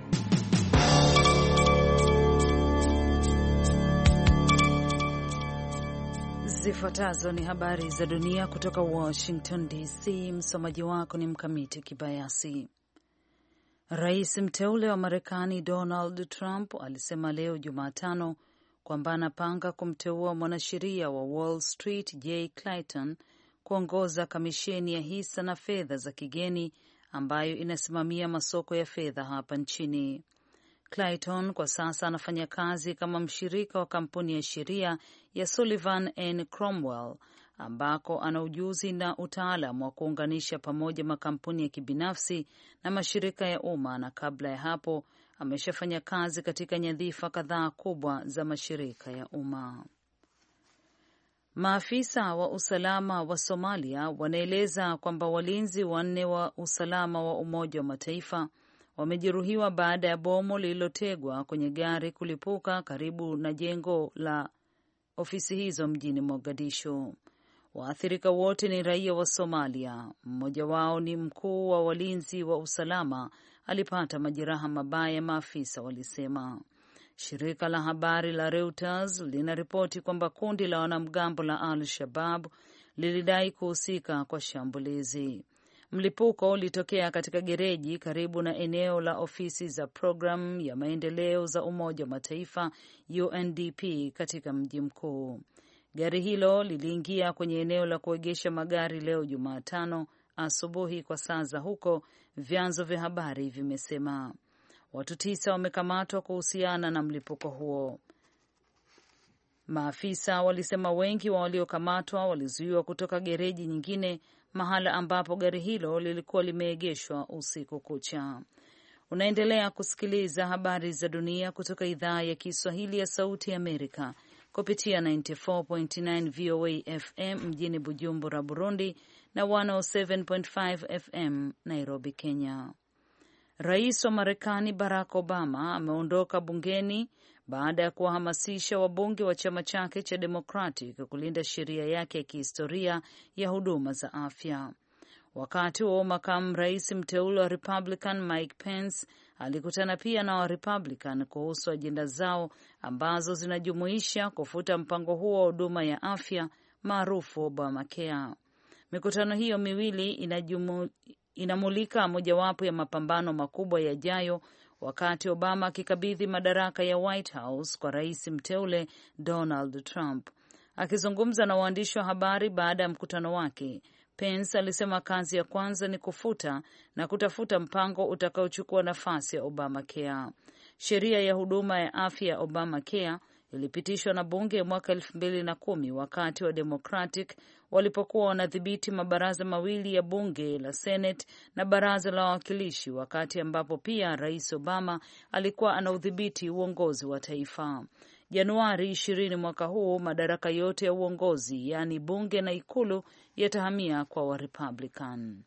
Zifuatazo ni habari za dunia kutoka Washington DC. Msomaji wako ni Mkamiti Kibayasi. Rais mteule wa Marekani Donald Trump alisema leo Jumatano kwamba anapanga kumteua mwanasheria wa Wall Street Jay Clayton kuongoza kamisheni ya hisa na fedha za kigeni ambayo inasimamia masoko ya fedha hapa nchini. Clayton kwa sasa anafanya kazi kama mshirika wa kampuni ya sheria ya Sullivan and Cromwell ambako ana ujuzi na utaalam wa kuunganisha pamoja makampuni ya kibinafsi na mashirika ya umma, na kabla ya hapo ameshafanya kazi katika nyadhifa kadhaa kubwa za mashirika ya umma. Maafisa wa usalama wa Somalia wanaeleza kwamba walinzi wanne wa usalama wa Umoja wa Mataifa wamejeruhiwa baada ya bomu lililotegwa kwenye gari kulipuka karibu na jengo la ofisi hizo mjini Mogadishu. Waathirika wote ni raia wa Somalia. Mmoja wao ni mkuu wa walinzi wa usalama, alipata majeraha mabaya, maafisa walisema. Shirika la habari la Reuters linaripoti kwamba kundi la wanamgambo la Al-Shabaab lilidai kuhusika kwa shambulizi. Mlipuko ulitokea katika gereji karibu na eneo la ofisi za programu ya maendeleo za Umoja wa Mataifa UNDP katika mji mkuu. Gari hilo liliingia kwenye eneo la kuegesha magari leo Jumatano asubuhi kwa saa za huko, vyanzo vya habari vimesema. Watu 9 wamekamatwa kuhusiana na mlipuko huo. Maafisa walisema wengi wa waliokamatwa walizuiwa kutoka gereji nyingine, mahala ambapo gari hilo lilikuwa limeegeshwa usiku kucha. Unaendelea kusikiliza habari za dunia kutoka idhaa ya Kiswahili ya Sauti ya Amerika kupitia 94.9 VOA FM mjini Bujumbura, Burundi na 107.5 FM Nairobi, Kenya. Rais wa Marekani Barack Obama ameondoka bungeni baada ya kuwahamasisha wabunge wa chama chake cha Democratic kulinda sheria yake ya kihistoria ya huduma za afya. Wakati huo makamu rais mteule wa Republican Mike Pence alikutana pia na wa Republican kuhusu ajenda zao ambazo zinajumuisha kufuta mpango huo wa huduma ya afya maarufu Obamacare. Mikutano hiyo miwili inamulika mojawapo ya mapambano makubwa yajayo wakati Obama akikabidhi madaraka ya White House kwa rais mteule Donald Trump. Akizungumza na waandishi wa habari baada ya mkutano wake, Pence alisema kazi ya kwanza ni kufuta na kutafuta mpango utakaochukua nafasi ya Obamacare. Sheria ya huduma ya afya ya Obamacare ilipitishwa na bunge mwaka 2010 wakati wa Democratic walipokuwa wanadhibiti mabaraza mawili ya bunge la Senate na baraza la wawakilishi, wakati ambapo pia Rais Obama alikuwa anaudhibiti uongozi wa taifa. Januari 20 mwaka huu madaraka yote ya uongozi, yaani bunge na ikulu, yatahamia kwa wa Republican.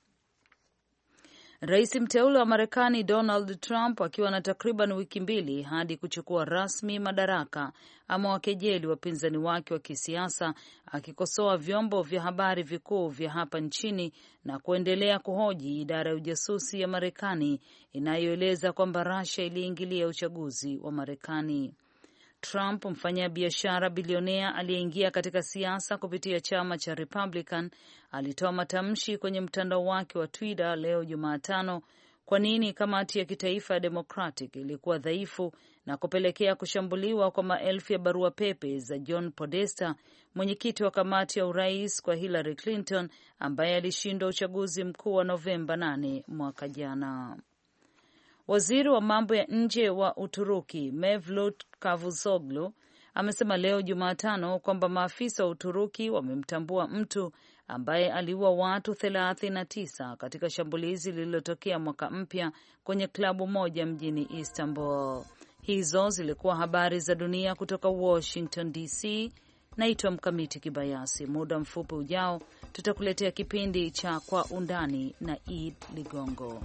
Rais mteule wa Marekani Donald Trump akiwa na takriban wiki mbili hadi kuchukua rasmi madaraka, ama wakejeli wapinzani wake wa kisiasa, akikosoa vyombo vya habari vikuu vya hapa nchini na kuendelea kuhoji idara ya ujasusi ya Marekani inayoeleza kwamba Russia iliingilia uchaguzi wa Marekani. Trump, mfanyabiashara bilionea aliyeingia katika siasa kupitia chama cha Republican, alitoa matamshi kwenye mtandao wake wa Twitter leo Jumatano kwa nini kamati ya kitaifa ya Democratic ilikuwa dhaifu na kupelekea kushambuliwa kwa maelfu ya barua pepe za John Podesta, mwenyekiti wa kamati ya urais kwa Hillary Clinton ambaye alishindwa uchaguzi mkuu wa Novemba 8 mwaka jana. Waziri wa mambo ya nje wa Uturuki Mevlut Cavusoglu amesema leo Jumatano kwamba maafisa wa Uturuki wamemtambua mtu ambaye aliua watu 39 katika shambulizi lililotokea mwaka mpya kwenye klabu moja mjini Istanbul. Hizo zilikuwa habari za dunia kutoka Washington DC. Naitwa Mkamiti Kibayasi. Muda mfupi ujao tutakuletea kipindi cha Kwa Undani na Id Ligongo.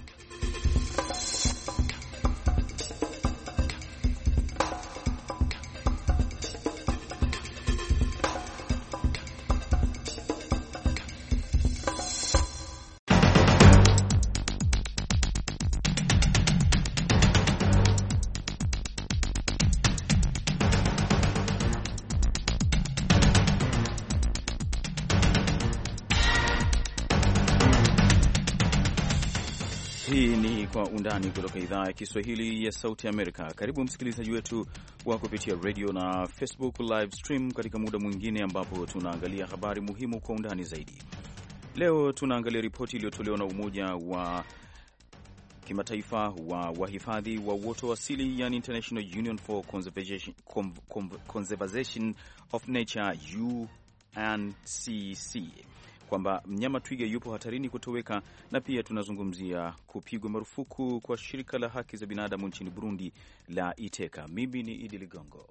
Hii ni Kwa Undani kutoka idhaa ya Kiswahili ya Sauti Amerika. Karibu msikilizaji wetu wa kupitia radio na Facebook live stream katika muda mwingine ambapo tunaangalia habari muhimu kwa undani zaidi. Leo tunaangalia ripoti iliyotolewa na Umoja wa Kimataifa wa Wahifadhi wa Uoto Asili, yani International Union for Conservation of Nature, UNCC, kwamba mnyama twiga yupo hatarini kutoweka, na pia tunazungumzia kupigwa marufuku kwa shirika la haki za binadamu nchini Burundi la Iteka. Mimi ni Idi Ligongo.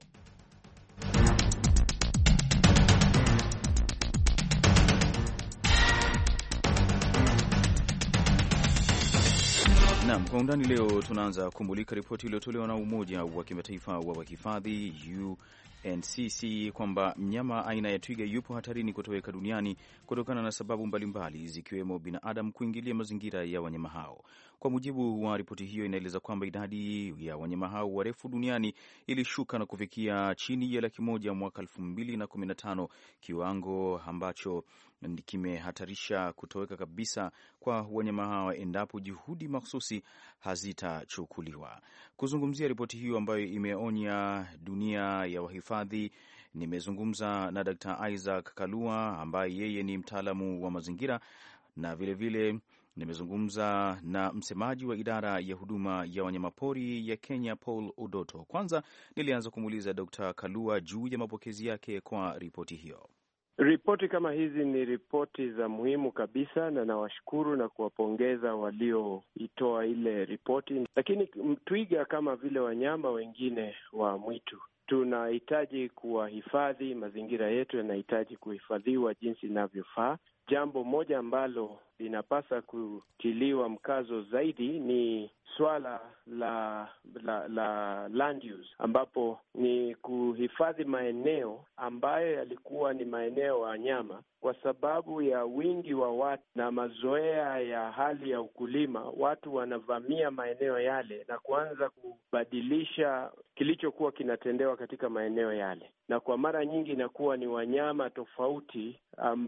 Naam, Kwa Undani leo tunaanza kumulika ripoti iliyotolewa na Umoja wa Kimataifa wa Wahifadhi UNCC kwamba mnyama aina ya twiga yupo hatarini kutoweka duniani kutokana na sababu mbalimbali zikiwemo binadamu kuingilia mazingira ya wanyama hao. Kwa mujibu wa ripoti hiyo, inaeleza kwamba idadi ya wanyama hao warefu duniani ilishuka na kufikia chini ya 100,000 mwaka 2015, kiwango ambacho kimehatarisha kutoweka kabisa kwa wanyama hawa endapo juhudi mahsusi hazitachukuliwa. Kuzungumzia ripoti hiyo ambayo imeonya dunia ya wahifadhi, nimezungumza na Dr. Isaac Kalua ambaye yeye ni mtaalamu wa mazingira, na vilevile nimezungumza na msemaji wa idara ya huduma ya wanyamapori ya Kenya, Paul Odoto. Kwanza nilianza kumuuliza Dr. Kalua juu ya mapokezi yake kwa ripoti hiyo. Ripoti kama hizi ni ripoti za muhimu kabisa, na nawashukuru na kuwapongeza walioitoa ile ripoti. Lakini twiga kama vile wanyama wengine wa mwitu tunahitaji kuwahifadhi, mazingira yetu yanahitaji kuhifadhiwa jinsi inavyofaa. Jambo moja ambalo linapasa kutiliwa mkazo zaidi ni swala la land use, ambapo ni kuhifadhi maeneo ambayo yalikuwa ni maeneo ya wanyama. Kwa sababu ya wingi wa watu na mazoea ya hali ya ukulima, watu wanavamia maeneo yale na kuanza kubadilisha kilichokuwa kinatendewa katika maeneo yale, na kwa mara nyingi inakuwa ni wanyama tofauti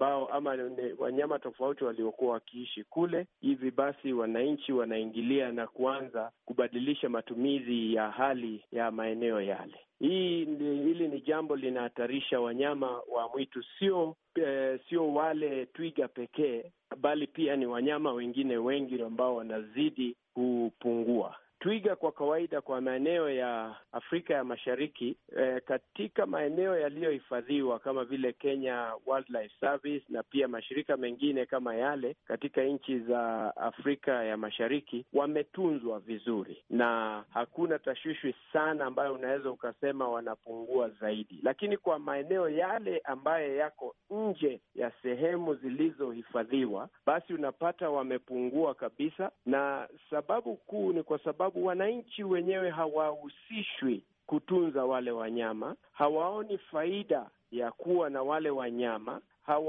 wanyama tofauti waliokuwa wakiishi kule. Hivi basi wananchi wanaingilia na kuanza kubadilisha matumizi ya hali ya maeneo yale. Hili ni jambo linahatarisha wanyama wa mwitu, sio wale twiga pekee, bali pia ni wanyama wengine wengi ambao wanazidi kupungua. Twiga kwa kawaida kwa maeneo ya Afrika ya Mashariki, katika maeneo yaliyohifadhiwa kama vile Kenya Wildlife Service na pia mashirika mengine kama yale katika nchi za Afrika ya Mashariki, wametunzwa vizuri na hakuna tashwishwi sana ambayo unaweza ukasema wanapungua zaidi. Lakini kwa maeneo yale ambayo yako nje ya sehemu zilizohifadhiwa, basi unapata wamepungua kabisa, na sababu kuu ni kwa sababu wananchi wenyewe hawahusishwi kutunza wale wanyama, hawaoni faida ya kuwa na wale wanyama,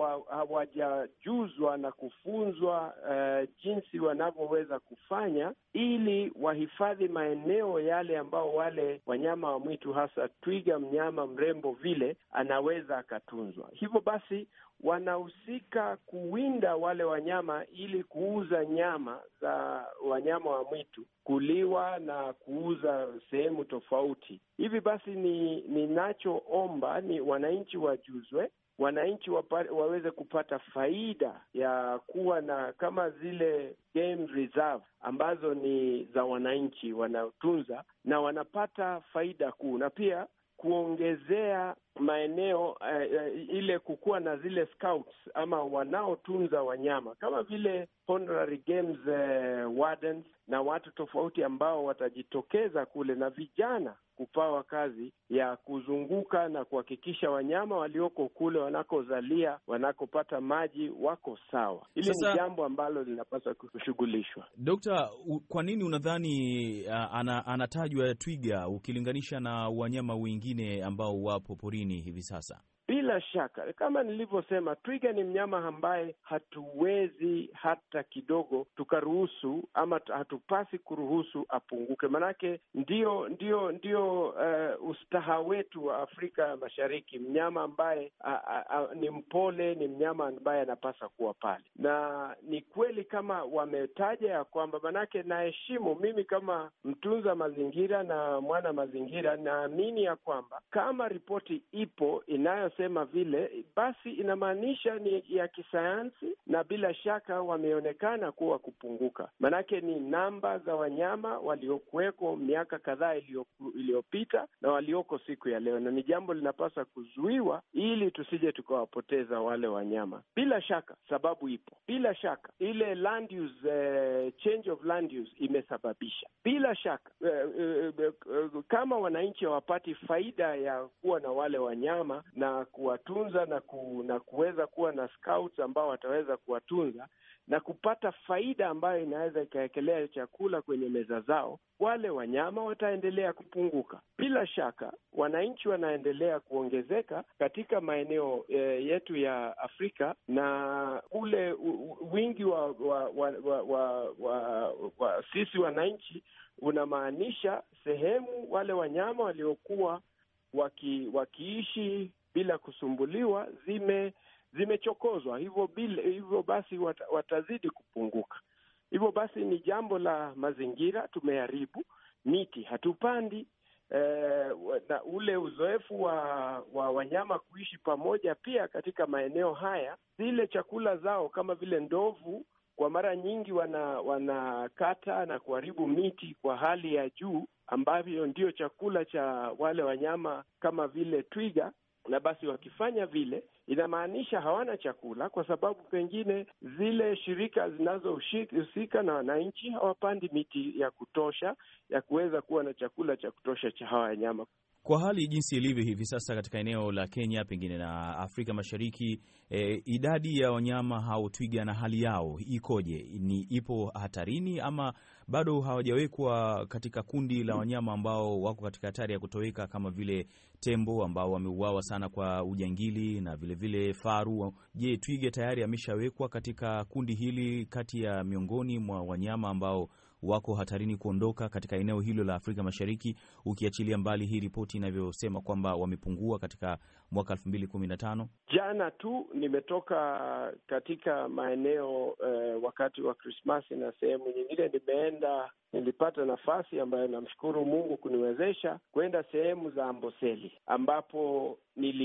hawajajuzwa na kufunzwa jinsi wanavyoweza kufanya ili wahifadhi maeneo yale ambao wale wanyama wa mwitu, hasa twiga, mnyama mrembo vile, anaweza akatunzwa. Hivyo basi wanahusika kuwinda wale wanyama ili kuuza nyama za wanyama wa mwitu, kuliwa na kuuza sehemu tofauti. Hivi basi ninachoomba ni wananchi wajuzwe, wananchi waweze kupata faida ya kuwa na kama zile game reserve ambazo ni za wananchi wanaotunza, na wanapata faida kuu, na pia kuongezea maeneo ile kukuwa na zile scouts ama wanaotunza wanyama kama vile honorary games wardens na watu tofauti ambao watajitokeza kule, na vijana kupawa kazi ya kuzunguka na kuhakikisha wanyama walioko kule wanakozalia, wanakopata maji wako sawa. Hili ni jambo ambalo linapaswa kushughulishwa. Dokta, kwa nini unadhani anatajwa twiga ukilinganisha na wanyama wengine ambao wapo porini hivi sasa? bila shaka, kama nilivyosema, twiga ni mnyama ambaye hatuwezi hata kidogo tukaruhusu ama hatupasi kuruhusu apunguke, manake ndio ustaha wetu wa Afrika Mashariki. Mnyama ambaye ni mpole, ni mnyama ambaye anapasa kuwa pale, na ni kweli kama wametaja ya kwamba, manake naheshimu mimi kama mtunza mazingira na mwana mazingira, naamini ya kwamba kama ripoti ipo inayosema vile, basi inamaanisha ni ya kisayansi, na bila shaka wameonekana kuwa kupunguka, manake ni namba za wanyama waliokuweko miaka kadhaa iliyopita na walioko siku ya leo, na ni jambo linapaswa kuzuiwa ili tusije tukawapoteza wale wanyama. Bila shaka sababu ipo, bila shaka ile land use, change of land use imesababisha, bila shaka kama wananchi hawapati faida ya kuwa na wale wanyama na kuwatunza na kuweza kuwa na scouts ambao wataweza kuwatunza na kupata faida ambayo inaweza ikaekelea chakula kwenye meza zao, wale wanyama wataendelea kupunguka. Bila shaka wananchi wanaendelea kuongezeka katika maeneo yetu ya Afrika, na ule wingi wa sisi wananchi unamaanisha sehemu wale wanyama waliokuwa wakiishi bila kusumbuliwa zimechokozwa, hivyo basi watazidi kupunguka. Hivyo basi ni jambo la mazingira, tumeharibu miti, hatupandi, na ule uzoefu wa wanyama kuishi pamoja pia katika maeneo haya, zile chakula zao kama vile ndovu kwa mara nyingi wanakata na kuharibu miti kwa hali ya juu, ambavyo ndio chakula cha wale wanyama kama vile twiga, na basi wakifanya vile inamaanisha hawana chakula, kwa sababu pengine zile shirika zinazohusika na wananchi hawapandi miti ya kutosha ya kuweza kuwa na chakula cha kutosha cha hawa wanyama. Kwa hali jinsi ilivyo hivi sasa katika eneo la Kenya pengine na Afrika Mashariki, idadi ya wanyama hao twiga na hali yao ikoje? Ipo hatarini ama bado hawajawekwa katika kundi la wanyama ambao wako katika hatari ya kutoweka, kama vile tembo ambao wameuawa sana kwa ujangili na vile faru? Je, twiga tayari ameshawekwa katika kundi hili kati ya miongoni mwa wanyama ambao wako hatarini kuondoka katika eneo hilo la Afrika Mashariki, ukiachilia mbali hii ripoti inavyosema kwamba wamepungua katika mwaka 2015? Jana tu nimetoka katika maeneo wakati wa Krismasi, na sehemu nyingine nilipata nafasi ambayo namshukuru Mungu kuniwezesha kwenda sehemu za Amboseli, ambapo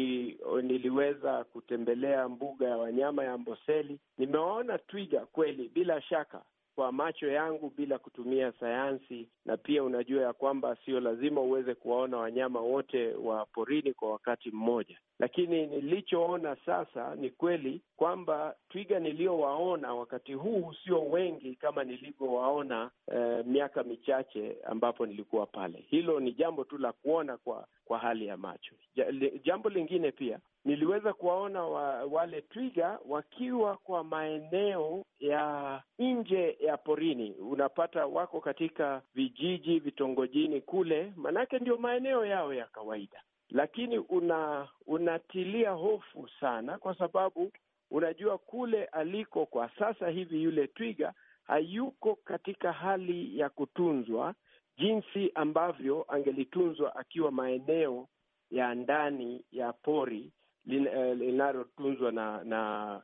niliweza kutembelea mbuga ya wanyama ya Amboseli. Nimewaona twiga kweli, bila shaka kwa macho yangu, bila kutumia sayansi, na pia unajua ya kwamba sio lazima uweze kuwaona wanyama wote wa porini kwa wakati mmoja. Lakini nilichoona sasa ni kweli kwamba twiga niliowaona wakati huu sio wengi kama nilivyowaona miaka michache ambapo nilikuwa pale. Hilo ni jambo tu la kuona kwa hali ya macho. Jambo lingine pia, niliweza kuwaona wale twiga wakiwa kwa maeneo ya nje ya porini. Unapata wako katika vijiji, vitongojini kule, manake ndio maeneo yao ya kawaida. Lakini unatilia hofu sana, kwa sababu unajua kule aliko kwa sasa hivi yule twiga hayuko katika hali ya kutunzwa jinsi ambavyo angelitunzwa akiwa maeneo ya ndani ya pori linalotunzwa na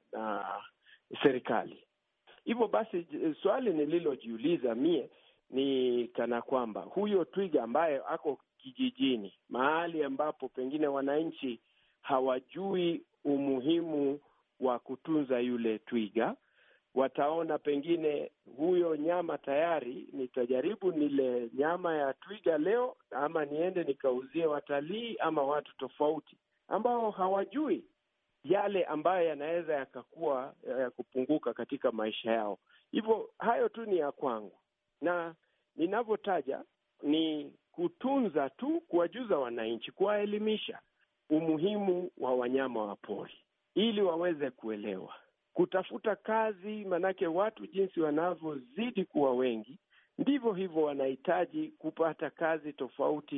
serikali. Hivyo basi swali nililojiuliza mie ni kana kwamba huyo twiga ambaye ako kijijini, mahali ambapo pengine wananchi hawajui umuhimu wa kutunza yule twiga, wataona pengine huyo nyama tayari, nitajaribu nile nyama ya twiga leo, ama niende nikauzie watalii ama watu tofauti ambao hawajui yale ambayo yanaweza yakakuwa ya kupunguka katika maisha yao. Hivyo hayo tu ni ya kwangu, na ninavyotaja ni kutunza tu, kuwajuza wananchi, kuwaelimisha umuhimu wa wanyama wa pori ili waweze kuelewa, kutafuta kazi, manake watu jinsi wanavyozidi kuwa wengi ndivyo hivyo wanahitaji kupata kazi tofauti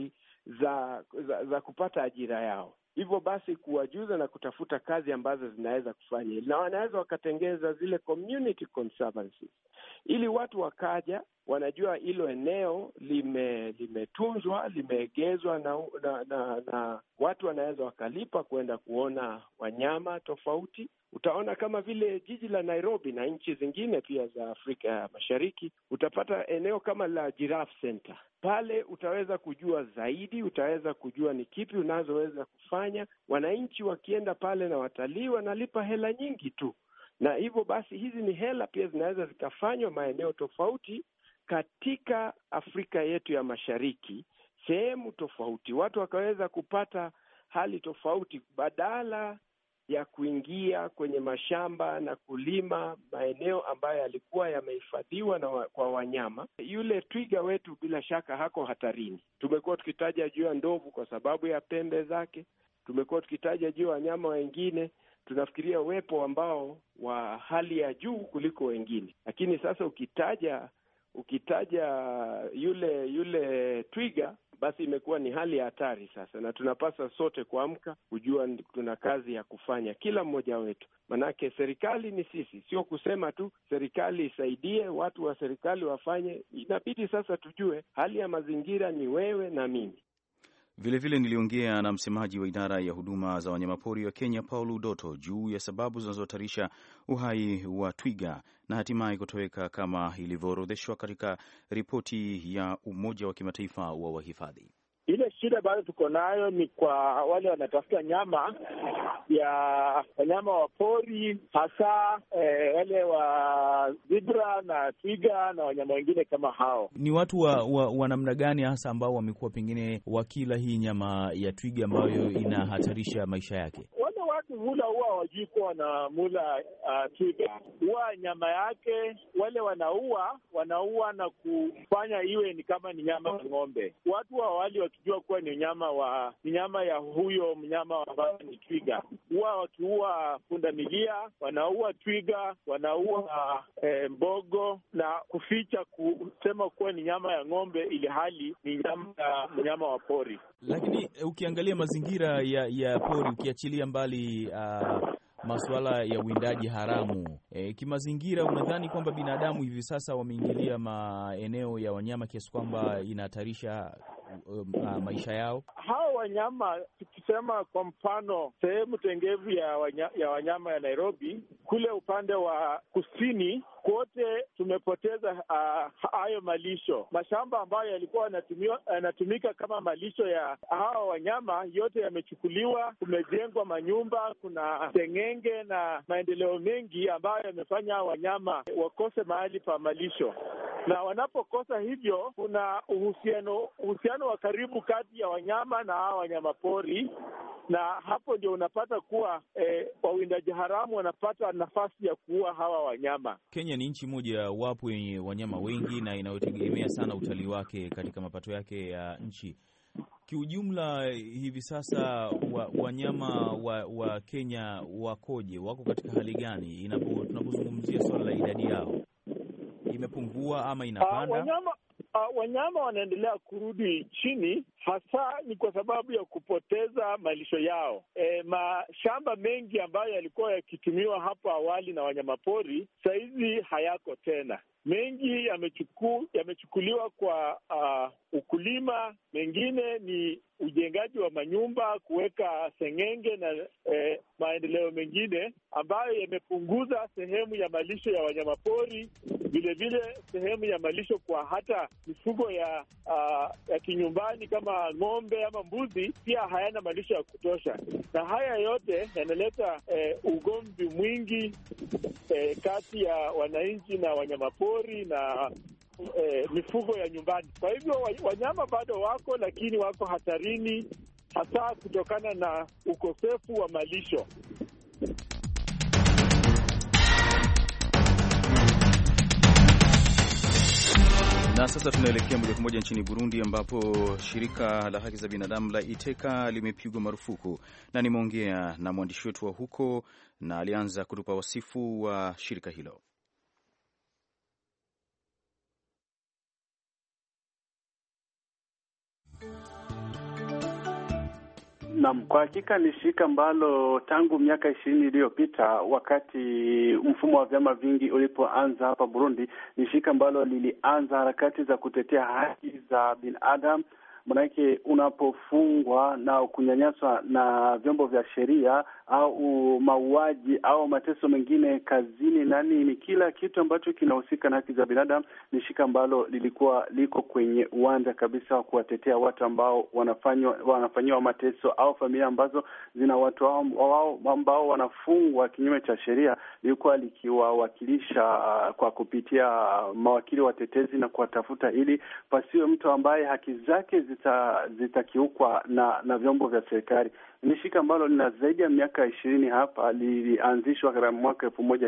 za kupata ajira yao. Hivyo basi kuwajuza na kutafuta kazi ambazo zinaweza kufanya, na wanaweza wakatengeza zile community conservancies, ili watu wakaja wanajua hilo eneo limetunzwa, limeegezwa na watu wanaweza wakalipa kwenda kuona wanyama tofauti. Utaona kama vile jiji la Nairobi na nchi zingine pia za Afrika ya Mashariki, utapata eneo kama la Giraffe Center. Pale utaweza kujua zaidi, utaweza kujua ni kipi unazoweza kufanya. Wananchi wakienda pale na watalii wanalipa hela nyingi tu, na hivyo basi hizi ni hela pia zinaweza zikafanywa maeneo tofauti katika Afrika yetu ya Mashariki, sehemu tofauti, watu wakaweza kupata hali tofauti, badala ya kuingia kwenye mashamba na kulima maeneo ambayo yalikuwa yamehifadhiwa kwa wanyama. Yule twiga wetu bila shaka hako hatarini. Tumekuwa tukitaja juu ya ndovu kwa sababu ya pembe zake. Tumekuwa tukitaja juu ya wanyama wengine, tunafikiria uwepo ambao wa hali ya juu kuliko wengine. Lakini sasa ukitaja yule twiga, basi imekuwa ni hali ya hatari sasa, na tunapaswa sote kuamka kujua tuna kazi ya kufanya, kila mmoja wetu. Manake serikali ni sisi, sio kusema tu serikali isaidie, watu wa serikali wafanye. Inabidi sasa tujue hali ya mazingira ni wewe na mimi. Vilevile niliongea na msemaji wa idara ya huduma za wanyamapori wa Kenya, Paul Udoto, juu ya sababu zinazohatarisha uhai wa twiga na hatimaye kutoweka kama ilivyoorodheshwa katika ripoti ya Umoja wa Kimataifa wa Wahifadhi. Ile shida bado tuko nayo ni kwa wale wanatafuta nyama ya wanyama wa pori, hasa wale wa zebra na twiga na wanyama wengine kama hao. Ni watu wa namna gani hasa ambao wamekuwa pengine wakila hii nyama ya twiga ambayo inahatarisha maisha yake? Watu hula huwa hawajui kuwa wanamula twiga. Huwa nyama yake wale wanaua na kufanya iwe ni kama ni nyama ya ng'ombe. Watu wa awali wakijua kuwa ni nyama ya huyo mnyama ambayo ni twiga. Huwa wakiua pundamilia, wanaua twiga, wanaua mbogo na kuficha kusema kuwa ni nyama ya ng'ombe, ili hali ni mnyama wa pori. Lakini ukiangalia mazingira ya pori, ukiachilia mbali masuala ya uwindaji haramu, kimazingira, unadhani kwamba binadamu hivi sasa wameingilia maeneo ya wanyama kiasi kwamba inahatarisha maisha yao? Hao wanyama, tukisema kwa mfano sehemu tengevu ya wanyama ya Nairobi, kule upande wa kusini kote tumepoteza hayo malisho. Mashamba ambayo yalikuwa yanatumika kama malisho ya hawa wanyama yote yamechukuliwa, kumejengwa manyumba, kuna seng'enge na maendeleo mengi ambayo yamefanya wanyama wakose mahali pa malisho. Na wanapokosa hivyo, kuna uhusiano wa karibu kati ya wanyama na hawa wanyama pori, na hapo ndio unapata kuwa wawindaji haramu wanapata nafasi ya kuua hawa wanyama. Kenya ni nchi moja wapo yenye wanyama wengi na inayotegemea sana utalii wake katika mapato yake ya nchi. Kiujumla hivi sasa wanyama wa Kenya wakoje? Wako katika hali gani tunapozungumzia swala la idadi yao? Imepungua ama inapanda? Wanyama wanaendelea kurudi chini, hasa ni kwa sababu ya kupoteza malisho yao. Mashamba mengi ambayo yalikuwa yakitumiwa hapo awali na wanyamapori saizi hayako tena. Mengi yamechukuliwa kwa ukulima, mengine ni ujengaji wa manyumba, kuweka seng'enge na maendeleo mengine ambayo yamepunguza sehemu ya malisho ya wanyamapori, vilevile sehemu ya malisho kwa hata mifugo ya kinyumbani kama ng'ombe ama mbuzi, pia hayana malisho ya kutosha. Na haya yote yanaleta ugomvi mwingi kati ya wananchi na wanyamapori na mifugo ya nyumbani. Kwa hivyo wanyama bado wako, lakini wako hatarini, hasa kutokana na ukosefu wa malisho. Na sasa tunaelekea moja kwa moja nchini Burundi, ambapo shirika la haki za binadamu la Iteka limepigwa marufuku, na nimeongea na mwandishi wetu wa huko na alianza kutupa wasifu wa shirika hilo. Naam, kwa hakika ni shirika ambalo tangu miaka 20 iliyopita, wakati mfumo wa vyama vingi ulipoanza hapa Burundi, ni shirika ambalo lilianza harakati za kutetea haki za binadamu. Manake unapofungwa na kunyanyaswa na vyombo vya sheria au mauaji au mateso mengine kazini, ni kila kitu ambacho kinahusika na haki za binadamu, ni shirika ambalo lilikuwa liko kwenye uwanja kabisa wa kuwatetea watu ambao wanafanyiwa mateso au familia ambazo zina watu wao ambao wanafungwa kinyume cha sheria. Lilikuwa likiwawakilisha kwa kupitia mawakili watetezi na kuwatafuta ili pasiwe mtu ambaye haki zake zitakiukwa na vyombo vya serikali. Ni shirika ambalo lina zaidi ya miaka 20 hapa. Lilianzishwa katika mwaka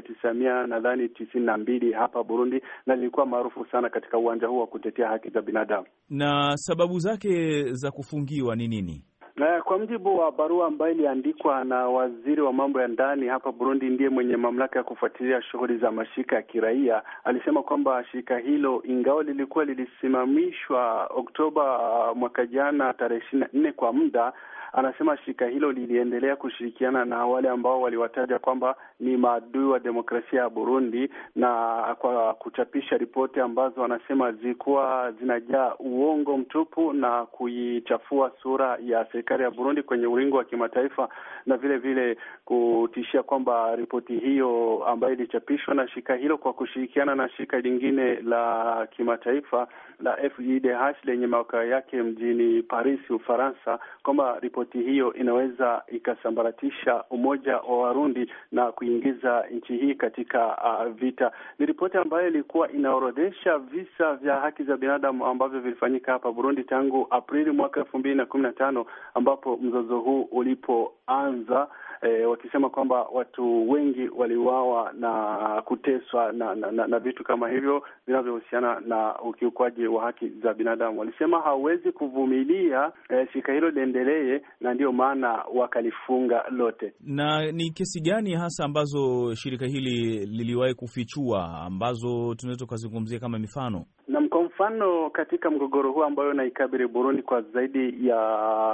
1992 hapa Burundi, na lilikuwa maarufu sana katika uwanja huu wa kutetea haki za binadamu. Na sababu zake za kufungiwa ni nini? Kwa mjibu wa barua ambayo iliandikwa na waziri wa mambo ya ndani hapa Burundi, ndiye mwenye mamlaka ya kufuatilia shughuli za mashirika ya kiraia, alisema kwamba shirika hilo ingawa lilikuwa lilisimamishwa Oktoba mwaka jana tarehe 24 kwa muda, anasema shirika hilo liliendelea kushirikiana na wale ambao waliwataja kwamba ni maadui wa demokrasia ya Burundi, na kwa kuchapisha ripoti ambazo wanasema zilikuwa zinajaa uongo mtupu na kuichafua sura ya serikali ya Burundi kwenye ulingo wa kimataifa, na vile vile kutishia kwamba ripoti hiyo ambayo ilichapishwa na shirika hilo kwa kushirikiana na shirika lingine la kimataifa la FIDH lenye makao yake mjini Paris, Ufaransa, kwamba ripoti hiyo inaweza ikasambaratisha umoja wa Warundi na kuingiza nchi hii katika vita. Ni ripoti ambayo ilikuwa inaorodhesha visa vya haki za binadamu ambavyo vilifanyika hapa Burundi tangu Aprili mwaka 2015 ambapo mzozo huu ulipoanza, wakisema kwamba watu wengi waliuawa na kuteswa na vitu kama hivyo vinavyohusiana na ukiukwaji wa haki za binadamu. Walisema hawezi kuvumilia shirika hilo liendelee, na ndio maana wakalifunga lote. Na ni kesi gani hasa ambazo shirika hili liliwahi kufichua ambazo tunaweza kuzungumzia kama mifano? Na kwa mfano katika mgogoro huu ambayo unaikabili Burundi kwa zaidi ya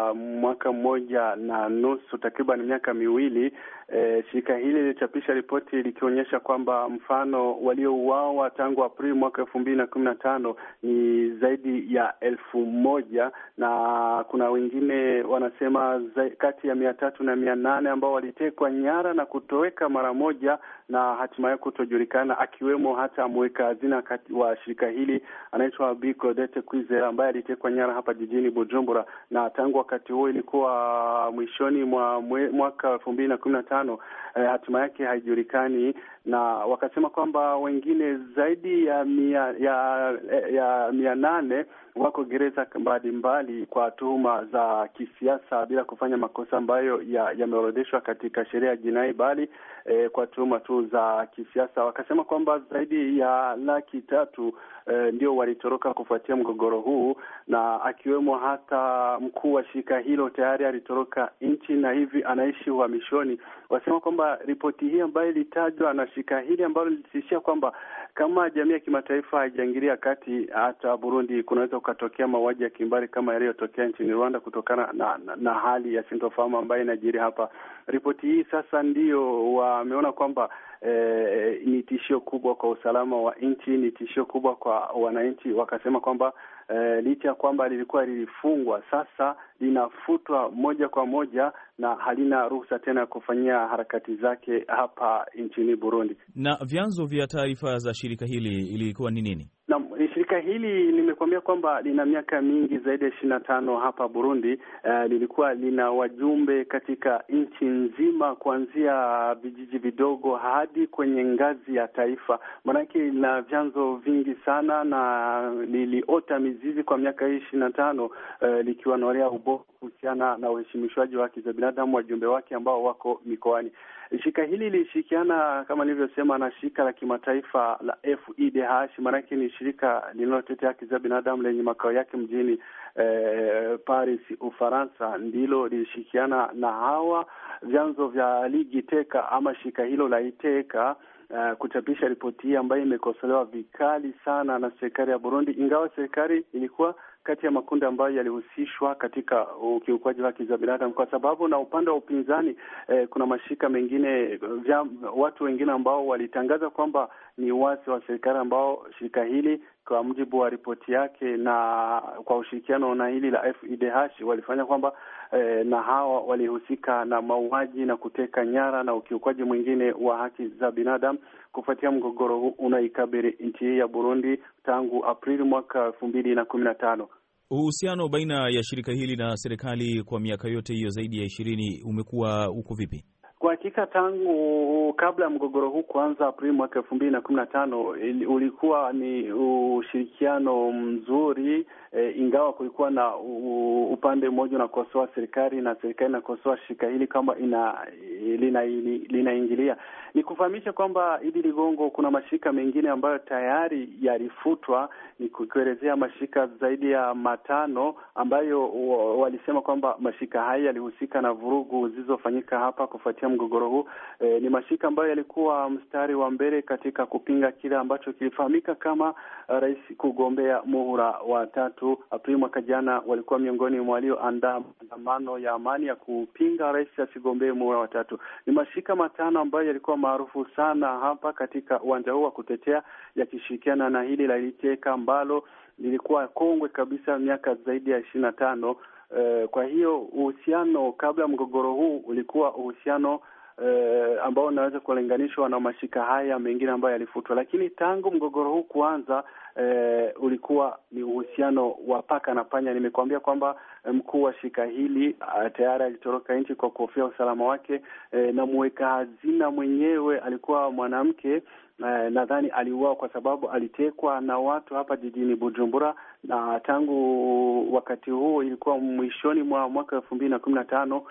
mwaka mmoja na nusu, takriban miaka miwili, shirika hili lilichapisha ripoti likionyesha kwamba mfano waliouawa tangu Aprili mwaka 2015 ni zaidi ya 1,000, na kuna wengine wanasema kati ya 300 na 800 ambao walitekwa nyara na kutoweka mara moja na hatimaye kutojulikana, akiwemo hata mweka hazina wa shirika hili anaitwa Biko Dete Kwizera ambaye alitekwa nyara hapa jijini Bujumbura, na tangu wakati huo ilikuwa mwishoni mwa mwaka 2015, hatima yake haijulikani, na wakasema kwamba wengine zaidi ya 800 wako gereza mbalimbali kwa tuhuma za kisiasa bila kufanya makosa ambayo yameorodheshwa katika sheria ya jinai, bali kwa tuhuma tu za kisiasa. Wakasema kwamba zaidi ya 300,000 ndio walitoroka kufuatia mgogoro huu, na akiwemo hata mkuu wa shirika hilo tayari alitoroka nchi na hivi anaishi uhamishoni. Wasema kwamba ripoti hii ambayo ilitajwa na shirika hili ambalo lilitishia kwamba kama jamii ya kimataifa haijaingilia kati, hata Burundi kunaweza ukatokea mauaji ya kimbari kama yaliyotokea nchini Rwanda kutokana na hali ya sintofahamu ambayo inajiri hapa. Ripoti hii sasa ndio wameona kwamba ni tishio kubwa kwa usalama wa nchi, ni tishio kubwa kwa wananchi. Wakasema kwamba licha ya kwamba lilikuwa lilifungwa, sasa linafutwa moja kwa moja na halina ruhusa tena kufanyia harakati zake hapa nchini Burundi. Na vyanzo vya taarifa za shirika hili ilikuwa ni nini? Na shirika hili nimekuambia kwamba lina miaka mingi zaidi ya 25 hapa Burundi. Lilikuwa lina wajumbe katika nchi nzima, kuanzia vijiji vidogo hadi kwenye ngazi ya taifa. Maanake lina vyanzo vingi sana, na liliota mizizi kwa miaka 25 likiwa norea ubora kuhusiana na uheshimishwaji wa haki za binadamu wajumbe wake ambao wako mikoani. Shirika hili lilishirikiana kama nilivyosema na shirika la kimataifa la FIDH, maanake ni shirika linalotetea haki za binadamu lenye makao yake mjini Paris, Ufaransa, ndilo lilishirikiana na hawa. Vyanzo vya Ligi Teka ama shirika hilo la Iteka kuchapisha ripoti hii ambayo imekosolewa vikali sana na serikali ya Burundi, ingawa serikali ilikuwa kati ya makundi ambayo yalihusishwa katika ukiukwaji wa haki za binadamu, kwa sababu na upande wa upinzani kuna mashirika mengine, watu wengine ambao walitangaza kwamba ni wasi wa serikali, ambao shirika hili kwa mujibu wa ripoti yake na kwa ushirikiano na hili la FIDH walifanya kwamba na hawa walihusika na mauaji na kuteka nyara na ukiukwaji mwingine wa haki za binadamu kufuatia mgogoro huu unaikabili nchi hii ya Burundi tangu Aprili mwaka 2015. Uhusiano baina ya shirika hili na serikali kwa miaka yote hiyo zaidi ya 20 umekuwa uko vipi? Kwa hakika tangu kabla ya mgogoro huu kuanza Aprili mwaka 2015 ulikuwa ni ushirikiano mzuri, ingawa kulikuwa na upande mmoja unakosoa serikali na serikali inakosoa shirika hili kama linaingilia. Ni kufahamisha kwamba hili Ligongo, kuna mashirika mengine ambayo tayari yalifutwa, ni kuelezea mashirika zaidi ya 5 ambayo walisema kwamba mashirika haya yalihusika na vurugu zilizofanyika hapa kufuatia mgogoro huu. Ni mashirika ambayo yalikuwa mstari wa mbele katika kupinga kile ambacho kilifahamika kama rais kugombea muhula wa 3. Aprili mwaka jana walikuwa miongoni mwa walioandaa maandamano ya amani ya kupinga rais asigombee muhula wa 3. Ni mashirika 5 ambayo yalikuwa maarufu sana hapa katika uwanja huu wa kutetea, yakishirikiana na hili la Iteka ambalo lilikuwa kongwe kabisa miaka zaidi ya 25. Kwa hiyo uhusiano kabla mgogoro huu ulikuwa uhusiano ambao unaweza kulinganishwa na mashirika haya mengine ambayo yalifutwa, lakini tangu mgogoro huu kuanza ulikuwa ni uhusiano wa paka na panya. Nimekuambia kwamba mkuu wa shirika hili tayari alitoroka nchi kwa kuhofia usalama wake, na mweka hazina mwenyewe alikuwa mwanamke. Nadhani aliuawa kwa sababu alitekwa na watu hapa jijini Bujumbura, na tangu wakati huo ilikuwa mwishoni mwa mwaka 2015.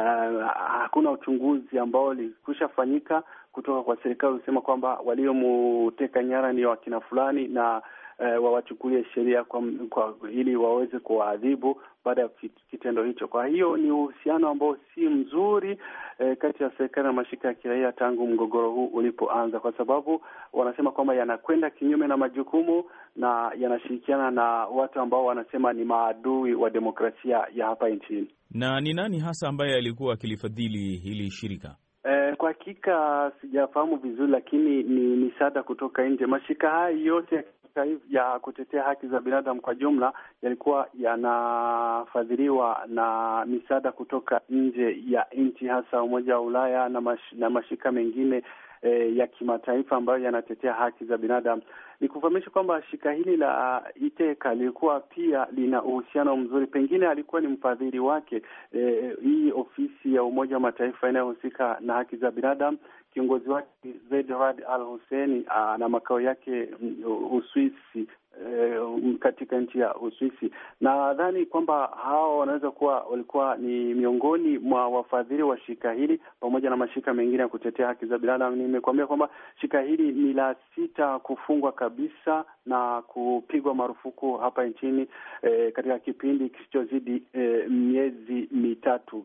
Hakuna uchunguzi ambao ulikwisha fanyika kutoka kwa serikali usema kwamba waliomteka nyara ni wakina fulani na wawachukulie sheria kwa ili waweze kuadhibu baada ya kitendo hicho. Kwa hiyo ni uhusiano ambao si mzuri kati ya serikali na mashirika ya kiraia tangu mgogoro huu ulipoanza, kwa sababu wanasema kwamba yanakwenda kinyume na majukumu na yanashirikiana na watu ambao wanasema ni maadui wa demokrasia ya hapa nchini. Na ni nani hasa ambaye alikuwa akilifadhili hili shirika? Kwa hakika sijafahamu vizuri, lakini ni misaada kutoka nje. Mashirika haya yote ya kutetea haki za binadamu kwa jumla yalikuwa yanafadhiliwa na misaada kutoka nje ya nchi, hasa Umoja wa Ulaya na mashirika mengine ya kimataifa ambayo yanatetea haki za binadamu. Ni kufahamisha kwamba shirika hili la Iteka lilikuwa pia lina uhusiano mzuri, pengine alikuwa ni mfadhili wake. Hii ofisi ya Umoja wa Mataifa inayohusika na haki za binadamu, kiongozi wake Zeid Ra'ad Al Hussein na makao yake Uswisi, katika nchi ya Uswisi. Na nadhani kwamba hao wanaweza kuwa walikuwa ni miongoni mwa wafadhili wa shirika hili pamoja na mashirika mengine ya kutetea haki za binadamu. Nimekuambia kwamba shirika hili ni la 6 kufungwa kabisa na kupigwa marufuku hapa nchini katika kipindi kisichozidi miezi 3.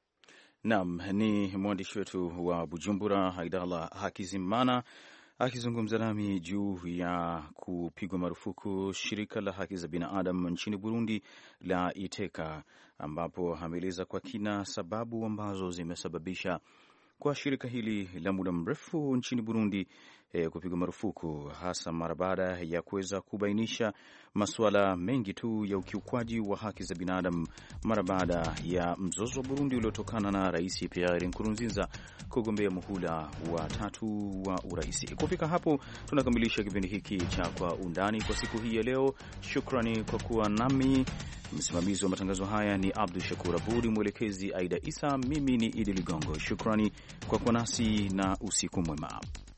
Naam, ni mwandishi wetu wa Bujumbura Haidallah Hakizimana akizungumza nami juu ya kupigwa marufuku shirika la haki za binadamu nchini Burundi la Iteka, ambapo ameeleza kwa kina sababu ambazo zimesababisha kwa shirika hili la muda mrefu nchini Burundi kupigwa marufuku, hasa mara baada ya kuweza kubainisha masuala mengi tu ya ukiukwaji wa haki za binadamu mara baada ya mzozo wa Burundi uliotokana na Rais Pierre Nkurunziza kugombea muhula wa 3 wa urais. Kufika hapo tunakamilisha kipindi hiki cha Kwa Undani kwa siku hii ya leo. Shukrani kwa kuwa nami. Msimamizi wa matangazo haya ni Abdul Shakur Abudi, mwelekezi Aida Isa, mimi ni Idi Ligongo. Shukrani kwa kuwa nasi na usiku mwema.